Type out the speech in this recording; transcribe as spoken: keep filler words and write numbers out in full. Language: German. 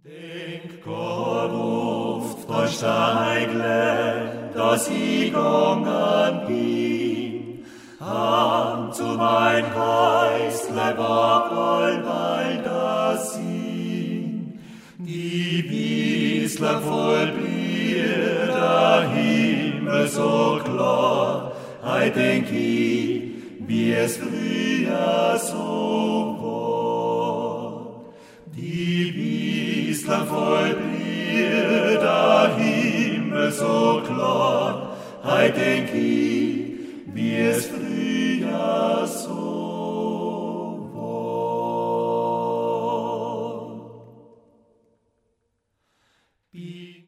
Denk Gott ruft euch Steigle, dass ich gegangen bin, an zu mein Geistle wackeln, weil das sind die Wiesler voll Bier, der Himmel so klar, ei denk ich, wie es früher so war. Die Wiesler voll Bier, der Himmel so klar, ei denk ich, wie es früher so